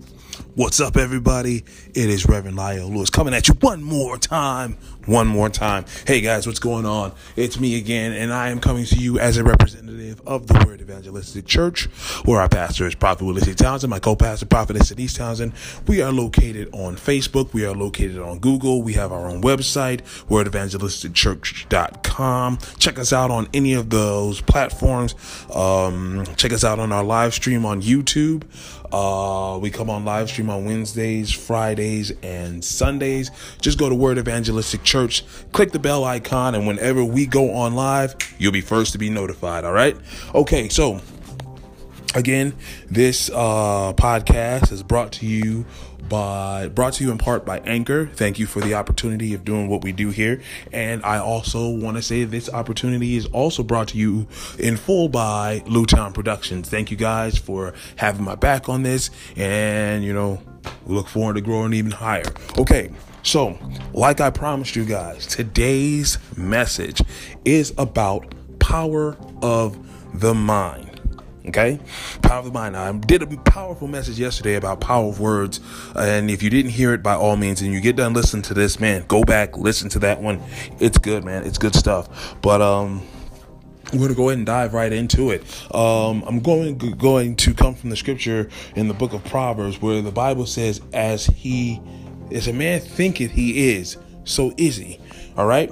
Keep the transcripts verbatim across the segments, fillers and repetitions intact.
What's up, everybody? It is Reverend Lyle Lewis coming at you one more time. One more time. Hey, guys, what's going on? It's me again, and I am coming to you as a representative of the Word Evangelistic Church, where our pastor is Prophet Willis C. Townsend, my co-pastor, Prophetess Denise Townsend. We are located on Facebook. We are located on Google. We have our own website, word evangelistic church dot com. Check us out on any of those platforms. Um, check us out on our live stream on YouTube. Uh, we come on live stream on Wednesdays, Fridays, and Sundays. Just go to Word Evangelistic Church, click the bell icon, and whenever we go on live, you'll be first to be notified. All right. Okay. So again, this, uh, podcast is brought to you by, brought to you in part by Anchor. Thank you for the opportunity of doing what we do here. And I also want to say this opportunity is also brought to you in full by Lewtown Productions. Thank you guys for having my back on this. And, you know, we look forward to growing even higher. Okay. So like I promised you guys, today's message is about power of the mind. Okay, power of the mind. I did a powerful message yesterday about power of words. And if you didn't hear it, by all means, and you get done listening to this, man, go back, listen to that one. It's good, man. It's good stuff. But, um, we're going to go ahead and dive right into it. Um, I'm going, going to come from the scripture in the book of Proverbs, where the Bible says, as he, as a man thinketh he is, so is he. All right.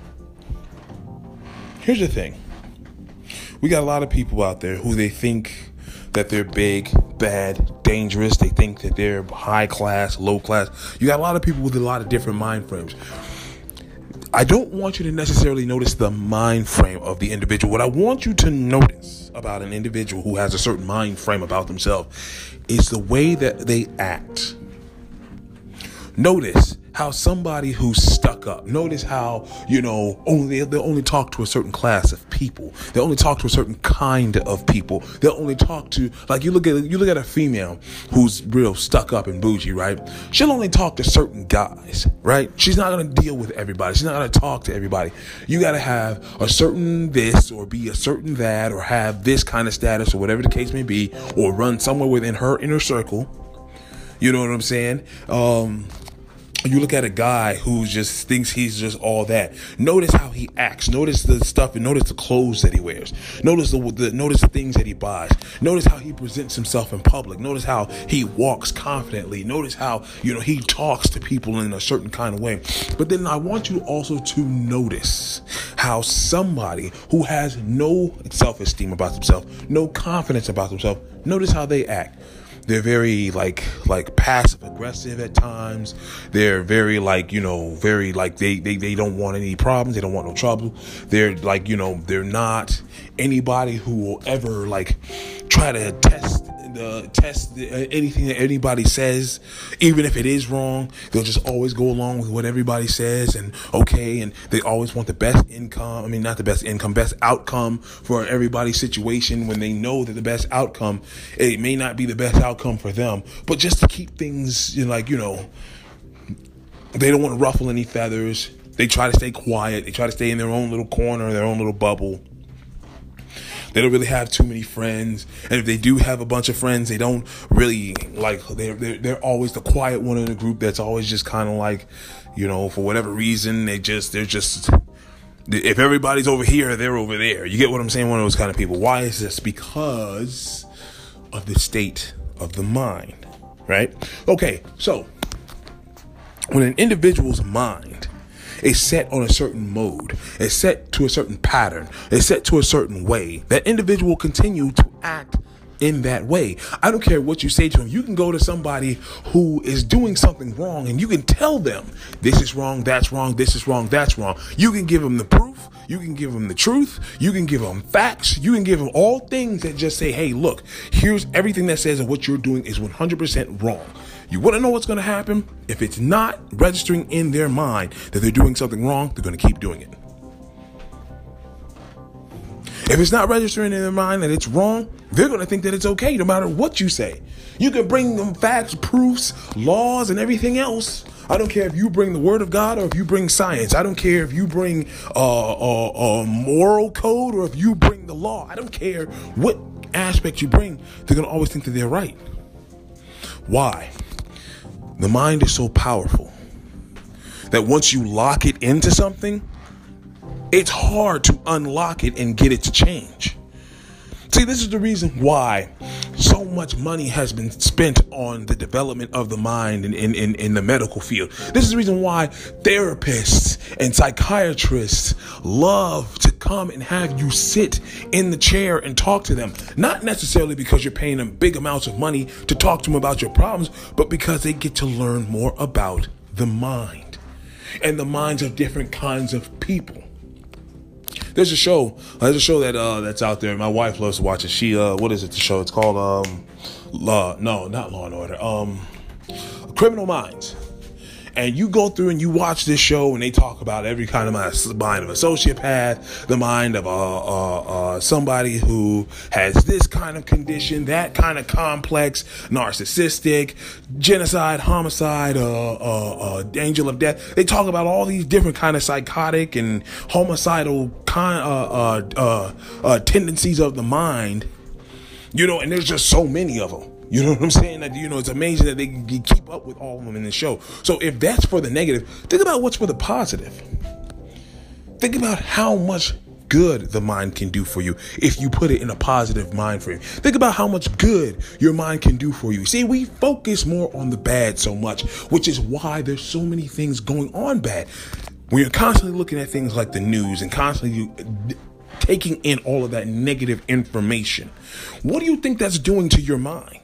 Here's the thing. We got a lot of people out there who they think that they're big, bad, dangerous. They think that they're high class, low class. You got a lot of people with a lot of different mind frames. I don't want you to necessarily notice the mind frame of the individual. What I want you to notice about an individual who has a certain mind frame about themselves is the way that they act. Notice how somebody who's stuck up, notice how, you know, only they only talk to a certain class of people. They only talk to a certain kind of people. They'll only talk to, like, you look at you look at a female who's real stuck up and bougie, right? She'll only talk to certain guys, right? She's not going to deal with everybody. She's not going to talk to everybody. You got to have a certain this or be a certain that or have this kind of status or whatever the case may be, or run somewhere within her inner circle. You know what I'm saying? Um, You look at a guy who just thinks he's just all that. Notice how he acts. Notice the stuff and notice the clothes that he wears. Notice the, the notice the things that he buys. Notice how he presents himself in public. Notice how he walks confidently. Notice how, you know, he talks to people in a certain kind of way. But then I want you also to notice how somebody who has no self-esteem about themselves, no confidence about themselves, notice how they act. They're very like like passive aggressive at times. They're very like, you know, very like they, they, they don't want any problems. They don't want no trouble. They're like, you know, they're not anybody who will ever like try to test the test anything that anybody says, even if it is wrong. They'll just always go along with what everybody says and okay. And they always want the best income. I mean, not the best income, best outcome for everybody's situation, when they know that the best outcome, it may not be the best outcome for them, but just to keep things, you know, like, you know, they don't want to ruffle any feathers. They try to stay quiet. They try to stay in their own little corner, their own little bubble. They don't really have too many friends. And if they do have a bunch of friends, they don't really like, they're, they're, they're always the quiet one in the group. That's always just kind of like, you know, for whatever reason, they just, they're just, if everybody's over here, they're over there. You get what I'm saying? One of those kind of people. Why is this? Because of the state of the mind, right? Okay. So when an individual's mind is set on a certain mode, is set to a certain pattern, is set to a certain way, that individual will continue to act in that way. I don't care what you say to him. You can go to somebody who is doing something wrong and you can tell them this is wrong, that's wrong, this is wrong, that's wrong. You can give them the proof. You can give them the truth. You can give them facts. You can give them all things that just say, hey, look, here's everything that says that what you're doing is one hundred percent wrong. You want to know what's going to happen? If it's not registering in their mind that they're doing something wrong, they're going to keep doing it. If it's not registering in their mind that it's wrong, they're going to think that it's okay no matter what you say. You can bring them facts, proofs, laws, and everything else. I don't care if you bring the word of God or if you bring science. I don't care if you bring uh, a, a moral code or if you bring the law. I don't care what aspect you bring. They're going to always think that they're right. Why? The mind is so powerful that once you lock it into something, it's hard to unlock it and get it to change. See, this is the reason why so much money has been spent on the development of the mind in, in, in, in the medical field. This is the reason why therapists and psychiatrists love to come and have you sit in the chair and talk to them. Not necessarily because you're paying them big amounts of money to talk to them about your problems, but because they get to learn more about the mind and the minds of different kinds of people. There's a show. There's a show that uh, that's out there. My wife loves to watch it. She uh, what is it? The show? It's called um, Law. No, not Law and Order. Um, Criminal Minds. And you go through and you watch this show, and they talk about every kind of mind, the mind of a sociopath, the mind of uh, uh, uh, somebody who has this kind of condition, that kind of complex, narcissistic, genocide, homicide, uh, uh, uh, angel of death. They talk about all these different kind of psychotic and homicidal kind uh, uh, uh, uh, tendencies of the mind, you know, and there's just so many of them. You know what I'm saying? That, you know, it's amazing that they can keep up with all of them in the show. So if that's for the negative, think about what's for the positive. Think about how much good the mind can do for you if you put it in a positive mind frame. Think about how much good your mind can do for you. See, we focus more on the bad so much, which is why there's so many things going on bad. When you're constantly looking at things like the news and constantly taking in all of that negative information, what do you think that's doing to your mind?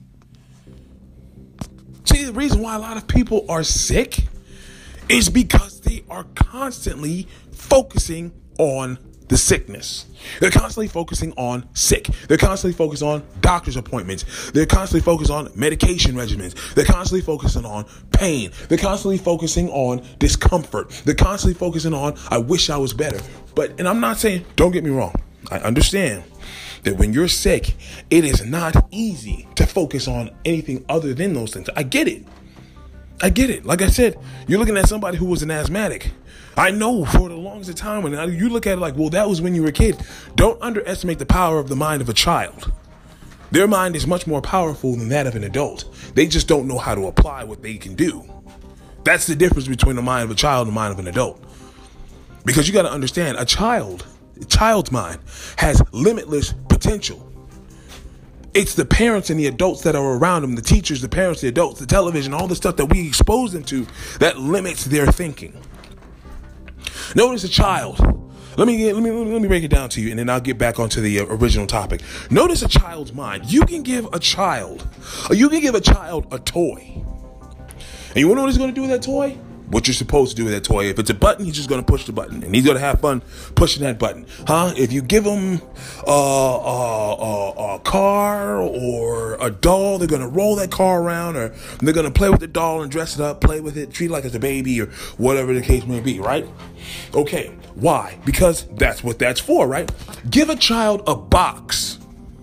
See, the reason why a lot of people are sick is because they are constantly focusing on the sickness. They're constantly focusing on sick. They're constantly focused on doctor's appointments. They're constantly focused on medication regimens. They're constantly focusing on pain. They're constantly focusing on discomfort. They're constantly focusing on, I wish I was better. But, and I'm not saying, don't get me wrong. I understand that when you're sick, it is not easy to focus on anything other than those things. I get it. I get it. Like I said, you're looking at somebody who was an asthmatic. I know for the longest time when you look at it like, well, that was when you were a kid. Don't underestimate the power of the mind of a child. Their mind is much more powerful than that of an adult. They just don't know how to apply what they can do. That's the difference between the mind of a child and the mind of an adult. Because you got to understand, a child, a child's mind has limitless potential. It's the parents and the adults that are around them, the teachers, the parents, the adults, the television, all the stuff that we expose them to that limits their thinking. Notice a child. Let me, let me, let me break it down to you, and then I'll get back onto the original topic. Notice a child's mind. You can give a child, or you can give a child a toy. And you want to know what he's going to do with that toy? What you're supposed to do with that toy. If it's a button, he's just going to push the button. And he's going to have fun pushing that button. Huh? If you give him a, a, a, a car or a doll, they're going to roll that car around, or they're going to play with the doll and dress it up, play with it, treat it like it's a baby, or whatever the case may be, right? Okay. Why? Because that's what that's for, right? Give a child a box.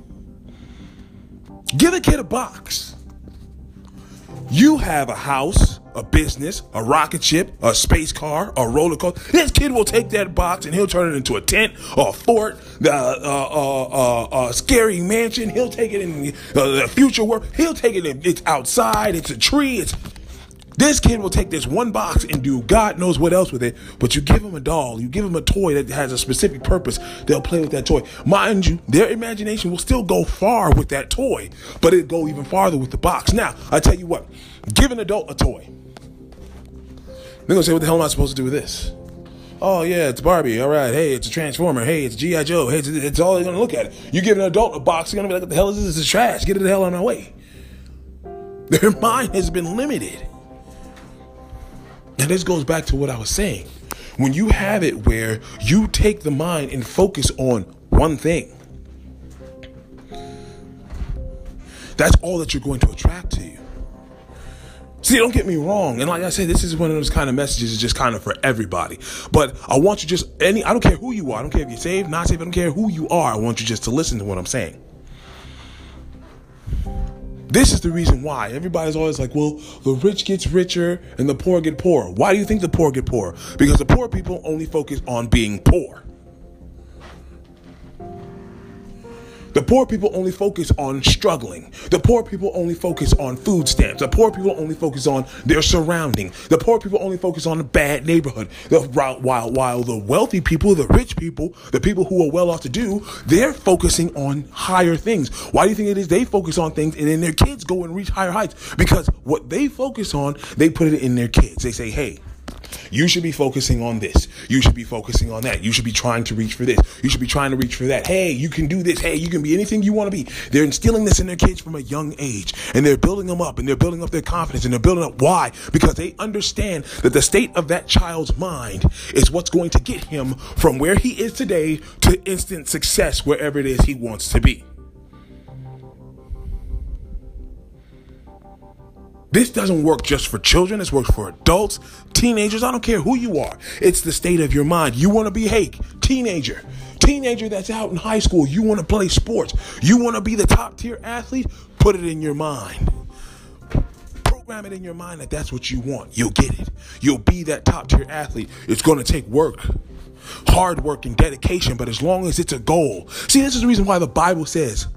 Give a kid a box. You have a house, a business, a rocket ship, a space car, a roller coaster. This kid will take that box and he'll turn it into a tent, or a fort, the uh, uh, uh, uh, scary mansion. He'll take it in uh, the future world. He'll take it in. It's outside. It's a tree. It's This kid will take this one box and do God knows what else with it. But you give him a doll, you give him a toy that has a specific purpose, they'll play with that toy. Mind you, their imagination will still go far with that toy, but it'll go even farther with the box. Now, I tell you what, give an adult a toy. They're going to say, what the hell am I supposed to do with this? Oh, yeah, it's Barbie. All right. Hey, it's a Transformer. Hey, it's G I. Joe. Hey, it's, it's all they're going to look at it. You give an adult a box, they're going to be like, what the hell is this? This is trash. Get it the hell out of my way. Their mind has been limited. And this goes back to what I was saying. When you have it where you take the mind and focus on one thing, that's all that you're going to attract to you. See, don't get me wrong. And like I said, this is one of those kind of messages is just kind of for everybody. But I want you just any, I don't care who you are. I don't care if you're saved, not saved. I don't care who you are. I want you just to listen to what I'm saying. This is the reason why everybody's always like, well, the rich gets richer and the poor get poorer. Why do you think the poor get poorer? Because the poor people only focus on being poor. The poor people only focus on struggling. The poor people only focus on food stamps. The poor people only focus on their surrounding. The poor people only focus on a bad neighborhood. The, while, while the wealthy people, the rich people, the people who are well off to do, they're focusing on higher things. Why do you think it is they focus on things and then their kids go and reach higher heights? Because what they focus on, they put it in their kids. They say, hey, you should be focusing on this. You should be focusing on that. You should be trying to reach for this. You should be trying to reach for that. Hey, you can do this. Hey, you can be anything you want to be. They're instilling this in their kids from a young age, and they're building them up, and they're building up their confidence, and they're building up. Why? Because they understand that the state of that child's mind is what's going to get him from where he is today to instant success wherever it is he wants to be. This doesn't work just for children. This works for adults, teenagers. I don't care who you are. It's the state of your mind. You want to be, hey, teenager, teenager that's out in high school. You want to play sports. You want to be the top tier athlete. Put it in your mind. Program it in your mind that that's what you want. You'll get it. You'll be that top tier athlete. It's going to take work, hard work and dedication. But as long as it's a goal. See, this is the reason why the Bible says,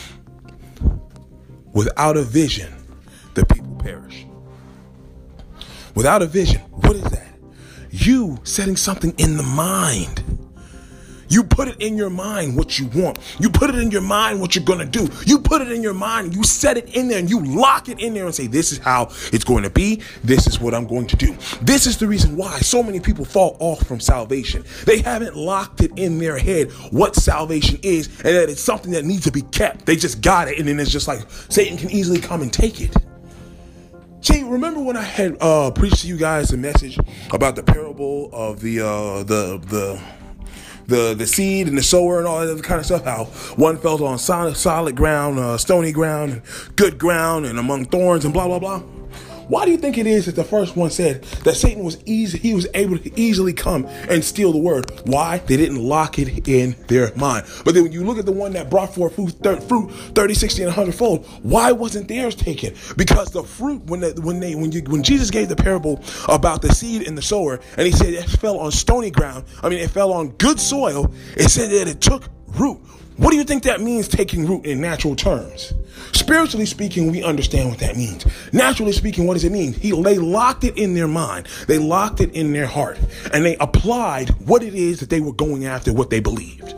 without a vision, the people perish. Without a vision, what is that? You setting something in the mind. You put it in your mind what you want. You put it in your mind what you're going to do. You put it in your mind. You set it in there and you lock it in there and say, this is how it's going to be. This is what I'm going to do. This is the reason why so many people fall off from salvation. They haven't locked it in their head what salvation is and that it's something that needs to be kept. They just got it. And then it's just like Satan can easily come and take it. See, remember when I had uh, preached to you guys a message about the parable of the uh, the the the the seed and the sower and all that other kind of stuff? How one fell on solid solid ground, uh, stony ground, and good ground, and among thorns and blah blah blah. Why do you think it is that the first one said that Satan was easy? He was able to easily come and steal the word. Why? They didn't lock it in their mind. But then when you look at the one that brought forth fruit, fruit thirty, sixty, and a hundred fold, why wasn't theirs taken? Because the fruit, when they, when they, when you, when Jesus gave the parable about the seed and the sower, and he said it fell on stony ground. I mean, it fell on good soil. It said that it took root. What do you think that means, taking root in natural terms? Spiritually speaking, we understand what that means. Naturally speaking, what does it mean? He, they locked it in their mind. They locked it in their heart. And they applied what it is that they were going after, what they believed.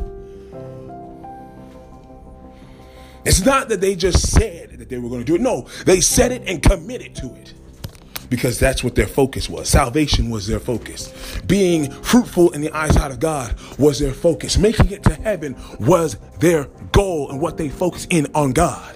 It's not that they just said that they were going to do it. No, they said it and committed to it. Because that's what their focus was. Salvation was their focus. Being fruitful in the eyesight of God was their focus. Making it to heaven was their goal and what they focused in on God.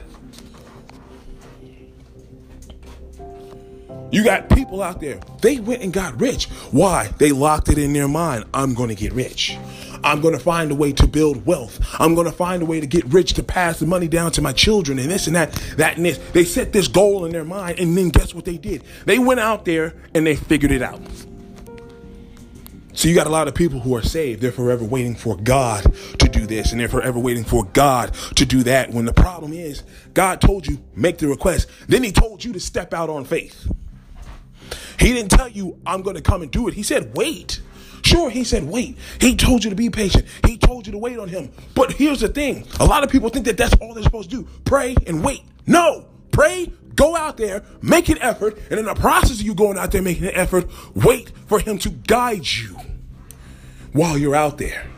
You got people out there, they went and got rich. Why? They locked it in their mind. I'm going to get rich. I'm going to find a way to build wealth. I'm going to find a way to get rich, to pass the money down to my children and this and that, that and this. They set this goal in their mind, and then guess what they did? They went out there and they figured it out. So you got a lot of people who are saved. They're forever waiting for God to do this, and they're forever waiting for God to do that. When the problem is, God told you, make the request. Then he told you to step out on faith. He didn't tell you, I'm going to come and do it. He said, wait. Sure, he said, wait. He told you to be patient. He told you to wait on him. But here's the thing. A lot of people think that that's all they're supposed to do. Pray and wait. No. Pray, go out there, make an effort. And in the process of you going out there making an effort, wait for him to guide you while you're out there.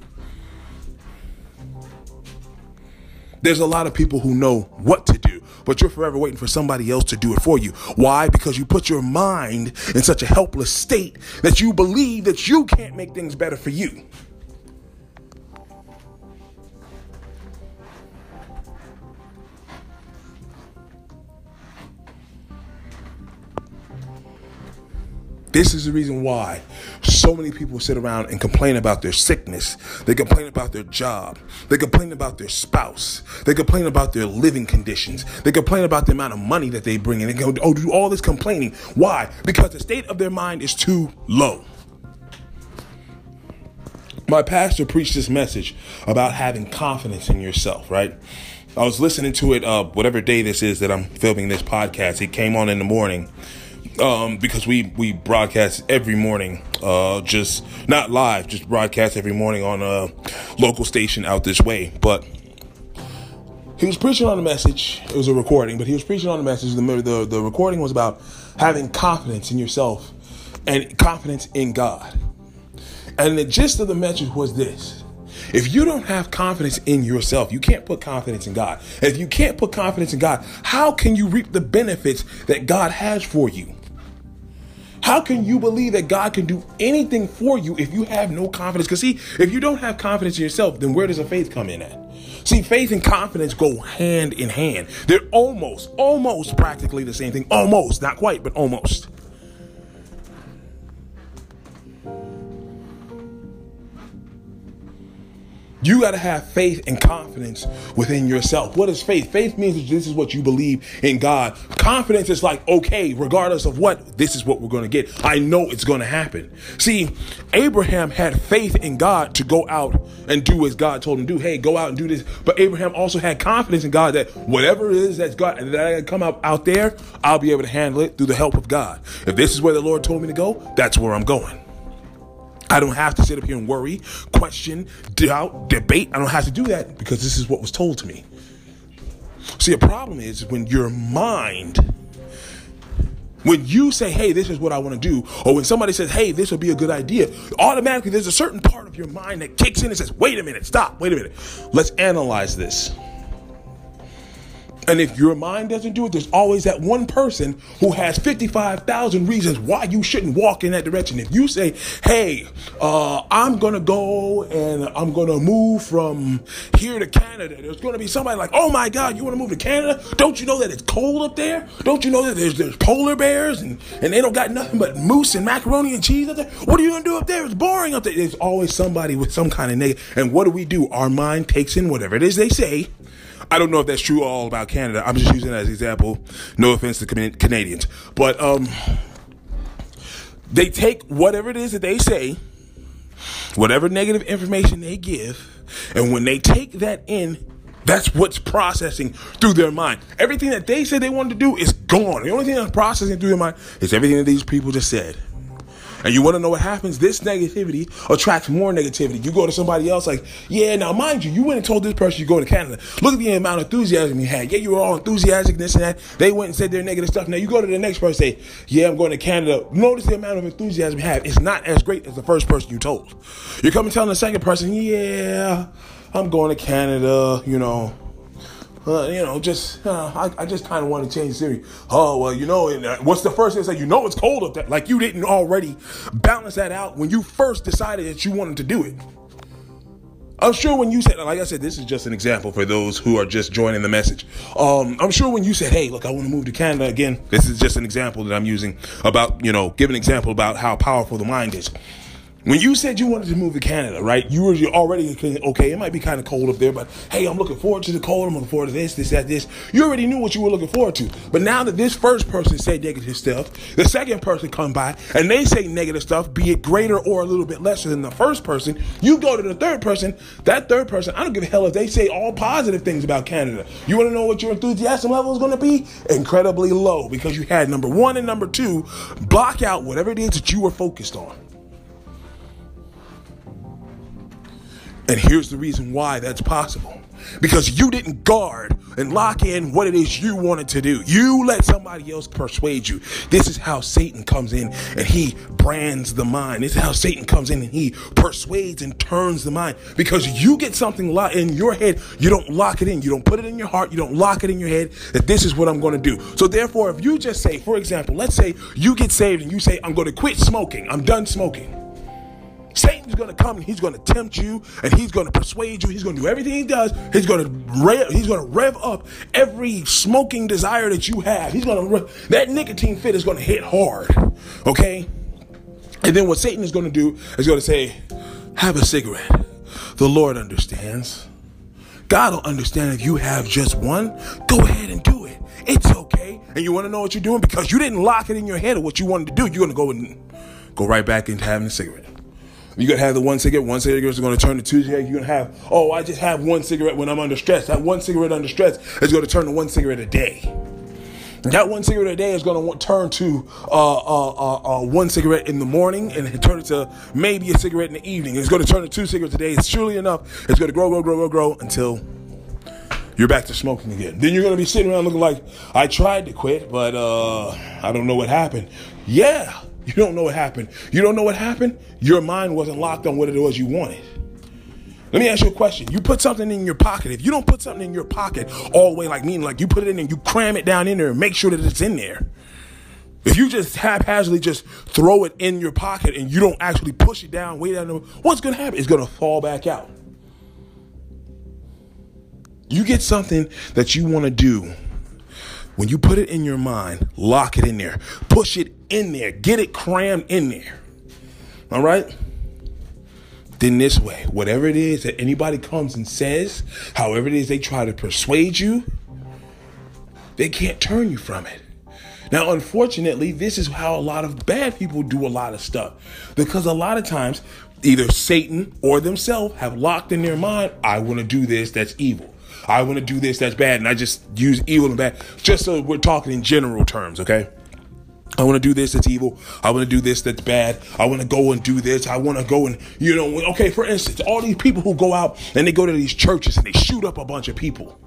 There's a lot of people who know what to do, but you're forever waiting for somebody else to do it for you. Why? Because you put your mind in such a helpless state that you believe that you can't make things better for you. This is the reason why so many people sit around and complain about their sickness. They complain about their job. They complain about their spouse. They complain about their living conditions. They complain about the amount of money that they bring in. They go, oh, do all this complaining. Why? Because the state of their mind is too low. My pastor preached this message about having confidence in yourself, right? I was listening to it, uh, whatever day this is that I'm filming this podcast. It came on in the morning. Um, because we, we broadcast every morning, uh, just not live, just broadcast every morning on a local station out this way. But he was preaching on a message. It was a recording, but he was preaching on a message. The, the, the recording was about having confidence in yourself and confidence in God. And the gist of the message was this. If you don't have confidence in yourself, you can't put confidence in God. And if you can't put confidence in God, how can you reap the benefits that God has for you? How can you believe that God can do anything for you if you have no confidence? Because see, if you don't have confidence in yourself, then where does the faith come in at? See, faith and confidence go hand in hand. They're almost, almost practically the same thing. Almost, not quite, but almost. You got to have faith and confidence within yourself. What is faith? Faith means that this is what you believe in God. Confidence is like, okay, regardless of what, this is what we're going to get. I know it's going to happen. See, Abraham had faith in God to go out and do as God told him to do. Hey, go out and do this. But Abraham also had confidence in God that whatever it is that's God, that I come out, out there, I'll be able to handle it through the help of God. If this is where the Lord told me to go, that's where I'm going. I don't have to sit up here and worry, question, doubt, debate. I don't have to do that because this is what was told to me. See, a problem is when your mind, when you say, hey, this is what I want to do, or when somebody says, hey, this would be a good idea, automatically there's a certain part of your mind that kicks in and says, wait a minute, stop, wait a minute. Let's analyze this. And if your mind doesn't do it, there's always that one person who has fifty-five thousand reasons why you shouldn't walk in that direction. If you say, hey, uh, I'm going to go and I'm going to move from here to Canada, there's going to be somebody like, oh, my God, you want to move to Canada? Don't you know that it's cold up there? Don't you know that there's, there's polar bears and, and they don't got nothing but moose and macaroni and cheese up there? What are you going to do up there? It's boring up there. There's always somebody with some kind of negative. And what do we do? Our mind takes in whatever it is they say. I don't know if that's true all about Canada. I'm just using that as an example. No offense to Canadians. But um, they take whatever it is that they say, whatever negative information they give, and when they take that in, that's what's processing through their mind. Everything that they said they wanted to do is gone. The only thing that's processing through their mind is everything that these people just said. And you want to know what happens? This negativity attracts more negativity. You go to somebody else like, yeah, now mind you, you went and told this person you're going to Canada. Look at the amount of enthusiasm you had. Yeah, you were all enthusiastic, this and that. They went and said their negative stuff. Now you go to the next person and say, yeah, I'm going to Canada. Notice the amount of enthusiasm you have. It's not as great as the first person you told. You're coming telling the second person, yeah, I'm going to Canada, you know. Uh, you know, just, uh, I, I just kind of want to change the scenery. Oh, well, you know, and, uh, what's the first thing they say? You know it's cold up there. Like you didn't already balance that out when you first decided that you wanted to do it. I'm sure when you said, like I said, this is just an example for those who are just joining the message. Um, I'm sure when you said, hey, look, I want to move to Canada again. This is just an example that I'm using about, you know, give an example about how powerful the mind is. When you said you wanted to move to Canada, right, you were already, okay, it might be kind of cold up there, but hey, I'm looking forward to the cold. I'm looking forward to this, this, that, this. You already knew what you were looking forward to. But now that this first person said negative stuff, the second person come by and they say negative stuff, be it greater or a little bit lesser than the first person, you go to the third person. That third person, I don't give a hell if they say all positive things about Canada. You want to know what your enthusiasm level is going to be? Incredibly low, because you had number one and number two block out whatever it is that you were focused on. And here's the reason why that's possible. Because you didn't guard and lock in what it is you wanted to do. You let somebody else persuade you. This is how Satan comes in and he brands the mind. This is how Satan comes in and he persuades and turns the mind. Because you get something in your head, you don't lock it in. You don't put it in your heart. You don't lock it in your head that this is what I'm going to do. So therefore, if you just say, for example, let's say you get saved and you say, I'm going to quit smoking. I'm done smoking. Satan's going to come and he's going to tempt you and he's going to persuade you. He's going to do everything he does. He's going to rev, he's going to rev up every smoking desire that you have. He's going to rev, that nicotine fit is going to hit hard. Okay. And then what Satan is going to do is going to say, have a cigarette. The Lord understands. God will understand if you have just one. Go ahead and do it. It's okay. And you want to know what you're doing because you didn't lock it in your head of what you wanted to do. You're going to go and go right back into having a cigarette. You're going to have the one cigarette. One cigarette is going to turn to two cigarettes. You're going to have, oh, I just have one cigarette when I'm under stress. That one cigarette under stress is going to turn to one cigarette a day. And that one cigarette a day is going to turn to uh, uh, uh, uh, one cigarette in the morning and turn it to maybe a cigarette in the evening. It's going to turn to two cigarettes a day. It's surely enough. It's going to grow, grow, grow, grow, grow until you're back to smoking again. Then you're going to be sitting around looking like, I tried to quit, but uh, I don't know what happened. Yeah, you don't know what happened. You don't know what happened? Your mind wasn't locked on what it was you wanted. Let me ask you a question. You put something in your pocket. If you don't put something in your pocket all the way, like meaning like you put it in and you cram it down in there and make sure that it's in there. If you just haphazardly just throw it in your pocket and you don't actually push it down, way down, what's going to happen? It's going to fall back out. You get something that you want to do. When you put it in your mind, lock it in there. Push it in there. Get it crammed in there. All right? Then this way, whatever it is that anybody comes and says, however it is they try to persuade you, they can't turn you from it. Now, unfortunately, this is how a lot of bad people do a lot of stuff. Because a lot of times, either Satan or themselves have locked in their mind, I want to do this, that's evil. I want to do this, that's bad. And I just use evil and bad, just so we're talking in general terms, okay? I want to do this, that's evil. I want to do this, that's bad. I want to go and do this. I want to go and, you know, okay, for instance, all these people who go out and they go to these churches and they shoot up a bunch of people.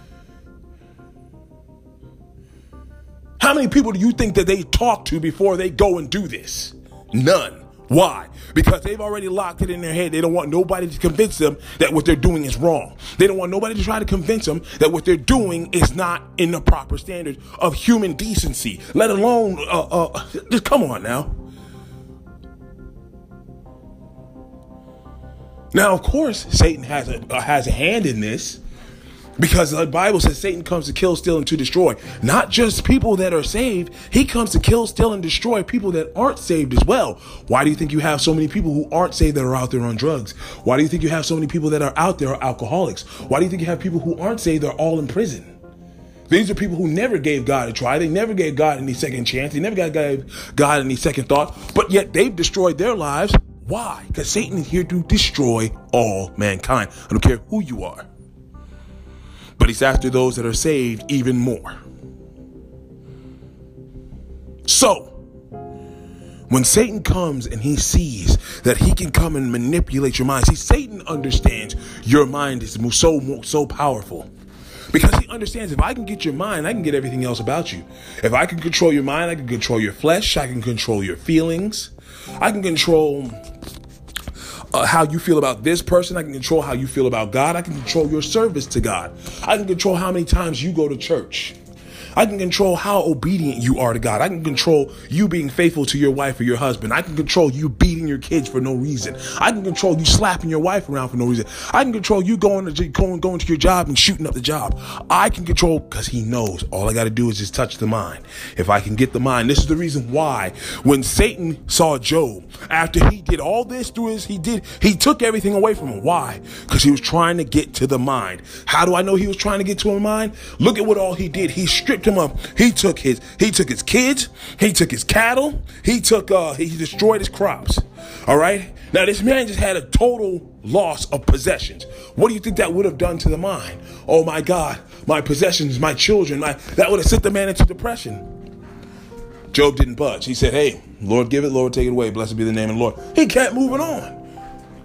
How many people do you think that they talk to before they go and do this? None. Why? Because they've already locked it in their head. They don't want nobody to convince them that what they're doing is wrong. They don't want nobody to try to convince them that what they're doing is not in the proper standards of human decency, let alone, uh, uh, just come on now. Now, of course, Satan has a, uh, has a hand in this. Because the Bible says Satan comes to kill, steal, and to destroy. Not just people that are saved. He comes to kill, steal, and destroy people that aren't saved as well. Why do you think you have so many people who aren't saved that are out there on drugs? Why do you think you have so many people that are out there are alcoholics? Why do you think you have people who aren't saved that are all in prison? These are people who never gave God a try. They never gave God any second chance. They never gave God any second thought. But yet they've destroyed their lives. Why? Because Satan is here to destroy all mankind. I don't care who you are. But he's after those that are saved even more. So, when Satan comes and he sees that he can come and manipulate your mind. See, Satan understands your mind is so, so powerful. Because he understands if I can get your mind, I can get everything else about you. If I can control your mind, I can control your flesh. I can control your feelings. I can control Uh, how you feel about this person. I can control how you feel about God. I can control your service to God. I can control how many times you go to church. I can control how obedient you are to God. I can control you being faithful to your wife or your husband. I can control you beating your kids for no reason. I can control you slapping your wife around for no reason. I can control you going to going, going to your job and shooting up the job. I can control, because he knows all I got to do is just touch the mind. If I can get the mind, this is the reason why when Satan saw Job, after he did all this through his, he did, he took everything away from him. Why? Because he was trying to get to the mind. How do I know he was trying to get to a mind? Look at what all he did. He stripped him up. He took his, he took his kids. He took his cattle. He took, uh, he destroyed his crops. All right. Now this man just had a total loss of possessions. What do you think that would have done to the mind? Oh my God, my possessions, my children, my, that would have sent the man into depression. Job didn't budge. He said, hey, Lord give it, Lord take it away. Blessed be the name of the Lord. He kept moving on.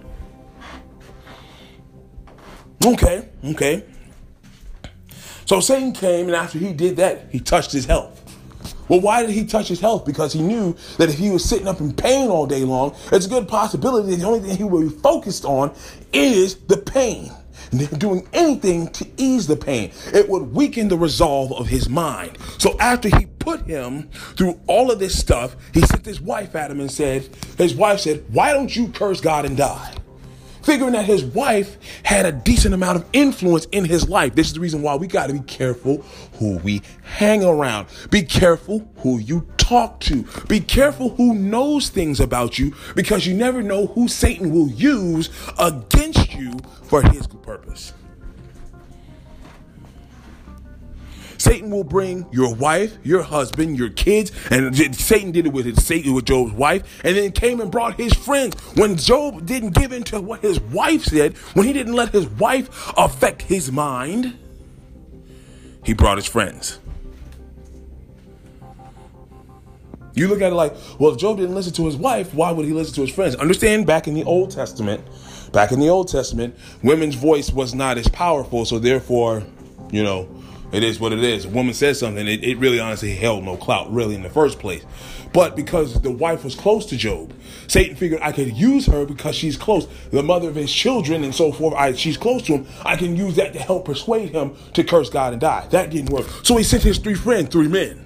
Okay. Okay. So Satan came, and after he did that, he touched his health. Well, why did he touch his health? Because he knew that if he was sitting up in pain all day long, it's a good possibility that the only thing he would be focused on is the pain. And doing anything to ease the pain. It would weaken the resolve of his mind. So after he put him through all of this stuff, he sent his wife at him and said, his wife said, why don't you curse God and die? Figuring that his wife had a decent amount of influence in his life. This is the reason why we got to be careful who we hang around. Be careful who you talk to. Be careful who knows things about you, because you never know who Satan will use against you for his purpose. Satan will bring your wife, your husband, your kids, and Satan did it with his Satan with Job's wife, and then came and brought his friends. When Job didn't give in to what his wife said, when he didn't let his wife affect his mind, he brought his friends. You look at it like, well, if Job didn't listen to his wife, why would he listen to his friends? Understand, back in the Old Testament, back in the Old Testament, women's voice was not as powerful, so therefore You know, it is what it is. A woman says something, it, it really honestly held no clout, really, in the first place. But because the wife was close to Job, Satan figured I could use her because she's close, the mother of his children and so forth. I, she's close to him. I can use that to help persuade him to curse God and die. That didn't work. So he sent his three friends, three men.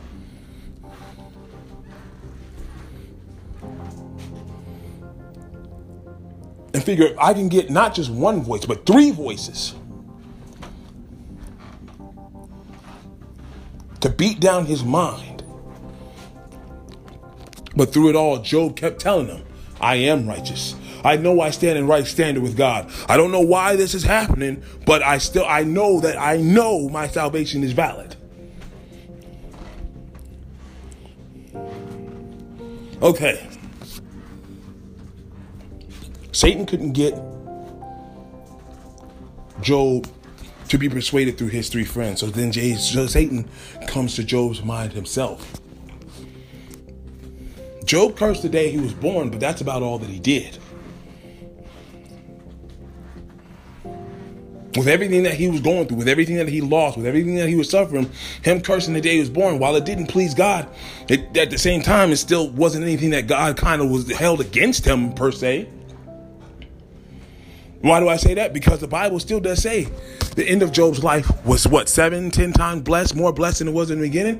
And figure I can get not just one voice, but three voices to beat down his mind. But through it all, Job kept telling them, I am righteous. I know I stand in right standard with God. I don't know why this is happening, but I still, I know that I know my salvation is valid. Okay. Satan couldn't get Job to be persuaded through his three friends. So then Jay, so Satan comes to Job's mind himself. Job cursed the day he was born, but that's about all that he did. With everything that he was going through, with everything that he lost, with everything that he was suffering, him cursing the day he was born, while it didn't please God, it, at the same time, it still wasn't anything that God kind of was held against him per se. Why do I say that? Because the Bible still does say the end of Job's life was what, seven, ten times blessed, more blessed than it was in the beginning.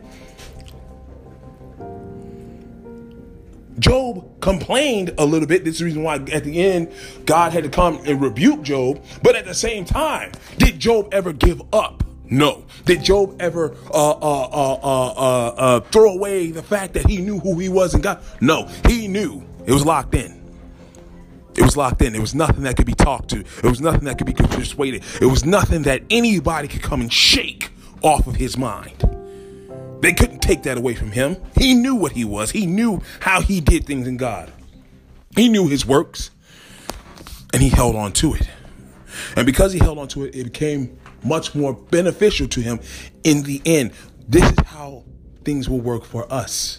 Job complained a little bit. This is the reason why at the end, God had to come and rebuke Job. But at the same time, did Job ever give up? No. Did Job ever uh, uh, uh, uh, uh, uh, throw away the fact that he knew who he was in God? No, he knew. It was locked in. It was locked in. There was nothing that could be talked to. It was nothing that could be persuaded. It was nothing that anybody could come and shake off of his mind. They couldn't take that away from him. He knew what he was. He knew how he did things in God. He knew his works, and he held on to it. And because he held on to it, it became much more beneficial to him in the end. This is how things will work for us.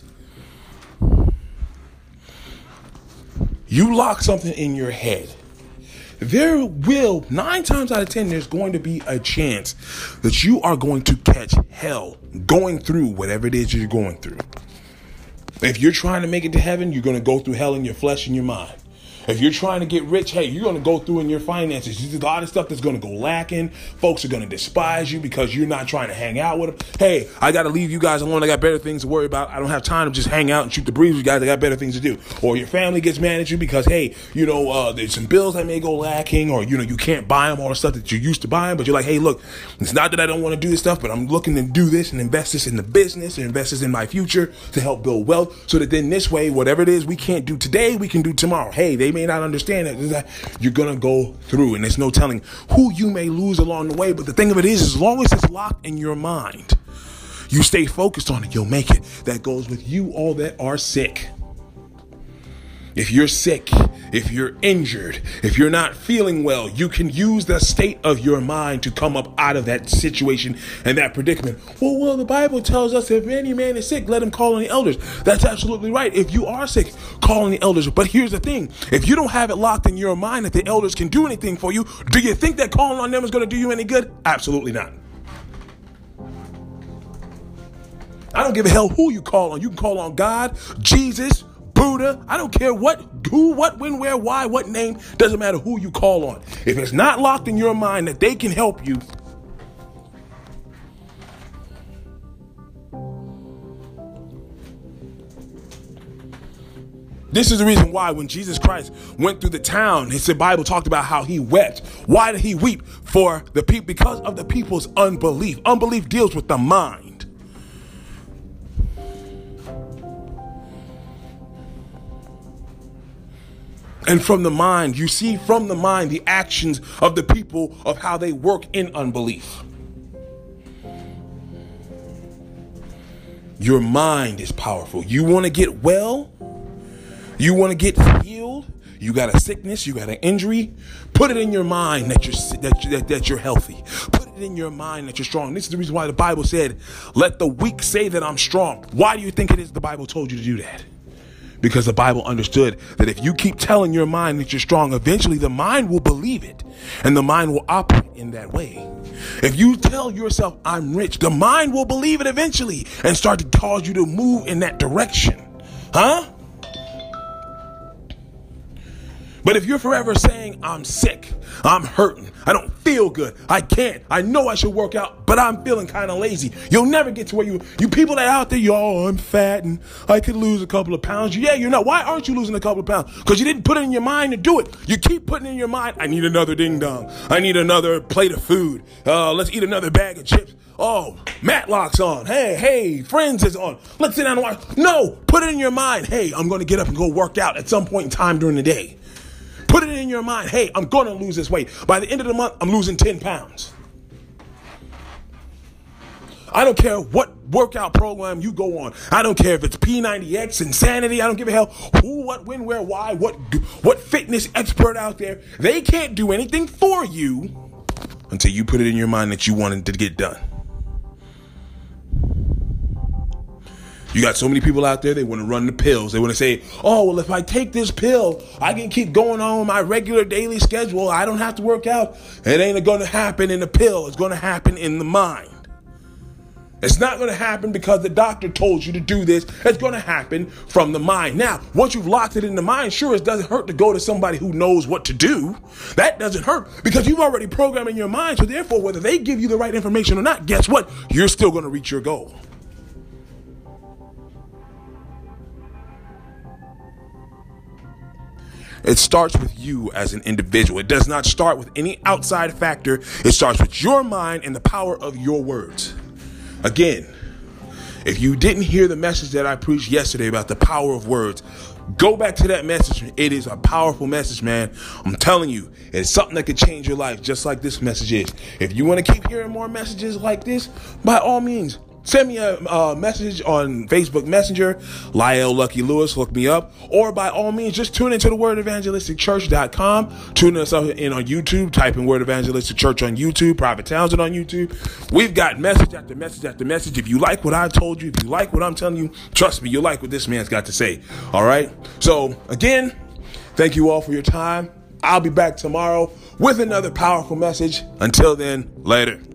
You lock something in your head, there will, nine times out of ten, there's going to be a chance that you are going to catch hell going through whatever it is you're going through. If you're trying to make it to heaven, you're going to go through hell in your flesh and your mind. If you're trying to get rich, hey, you're going to go through in your finances. There's a lot of stuff that's going to go lacking. Folks are going to despise you because you're not trying to hang out with them. Hey, I got to leave you guys alone. I got better things to worry about. I don't have time to just hang out and shoot the breeze with you guys. I got better things to do. Or your family gets mad at you because, hey, you know, uh, there's some bills that may go lacking, or, you know, you can't buy them, all the stuff that you're used to buying. But you're like, hey, look, it's not that I don't want to do this stuff, but I'm looking to do this and invest this in the business and invest this in my future to help build wealth so that then this way, whatever it is we can't do today, we can do tomorrow. Hey, they may not understand that. You're going to go through, and there's no telling who you may lose along the way. But the thing of it is, as long as it's locked in your mind, you stay focused on it, you'll make it. That goes with you all that are sick. If you're sick, if you're injured, if you're not feeling well, you can use the state of your mind to come up out of that situation and that predicament. Well, well, the Bible tells us if any man is sick, let him call on the elders. That's absolutely right. If you are sick, call on the elders. But here's the thing. If you don't have it locked in your mind that the elders can do anything for you, do you think that calling on them is going to do you any good? Absolutely not. I don't give a hell who you call on. You can call on God, Jesus, Buddha. I don't care what, who, what, when, where, why, what name. Doesn't matter who you call on. If it's not locked in your mind that they can help you, this is the reason why when Jesus Christ went through the town, the Bible talked about how he wept. Why did he weep? For the people, because of the people's unbelief. Unbelief deals with the mind. And from the mind, you see from the mind the actions of the people of how they work in unbelief. Your mind is powerful. You want to get well? You want to get healed? You got a sickness, you got an injury? Put it in your mind that you're that, that, that you're healthy. Put it in your mind that you're strong. This is the reason why the Bible said, let the weak say that I'm strong. Why do you think it is the Bible told you to do that? Because the Bible understood that if you keep telling your mind that you're strong, eventually the mind will believe it and the mind will operate in that way. If you tell yourself I'm rich, the mind will believe it eventually and start to cause you to move in that direction. Huh? But if you're forever saying I'm sick, I'm hurting, I don't feel good, I can't, I know I should work out, but I'm feeling kind of lazy, you'll never get to where you, you people that out there, yo, I'm fat and I could lose a couple of pounds. Yeah, you're not. Why aren't you losing a couple of pounds? Because you didn't put it in your mind to do it. You keep putting in your mind, I need another ding dong. I need another plate of food. Uh, let's eat another bag of chips. Oh, Matlock's on. Hey, hey, Friends is on. Let's sit down and watch. No, put it in your mind. Hey, I'm going to get up and go work out at some point in time during the day. Put it in your mind, hey, I'm going to lose this weight. By the end of the month, I'm losing ten pounds. I don't care what workout program you go on. I don't care if it's P ninety X, Insanity. I don't give a hell who, what, when, where, why, what, what fitness expert out there. They can't do anything for you until you put it in your mind that you want it to get done. You got so many people out there, they want to run the pills. They want to say, oh, well, if I take this pill, I can keep going on my regular daily schedule. I don't have to work out. It ain't going to happen in the pill. It's going to happen in the mind. It's not going to happen because the doctor told you to do this. It's going to happen from the mind. Now, once you've locked it in the mind, sure, it doesn't hurt to go to somebody who knows what to do. That doesn't hurt because you've already programmed in your mind. So therefore, whether they give you the right information or not, guess what? You're still going to reach your goal. It starts with you as an individual. It does not start with any outside factor. It starts with your mind and the power of your words. Again, if you didn't hear the message that I preached yesterday about the power of words, go back to that message. It is a powerful message, man. I'm telling you, it's something that could change your life just like this message is. If you want to keep hearing more messages like this, by all means, send me a, a message on Facebook Messenger, Lyle Lucky Lewis, look me up. Or by all means, just tune into the word evangelistic church dot com. Tune us in on YouTube. Type in Word Evangelistic Church on YouTube, Private Townsend on YouTube. We've got message after message after message. If you like what I told you, if you like what I'm telling you, trust me, you'll like what this man's got to say. All right? So, again, thank you all for your time. I'll be back tomorrow with another powerful message. Until then, later.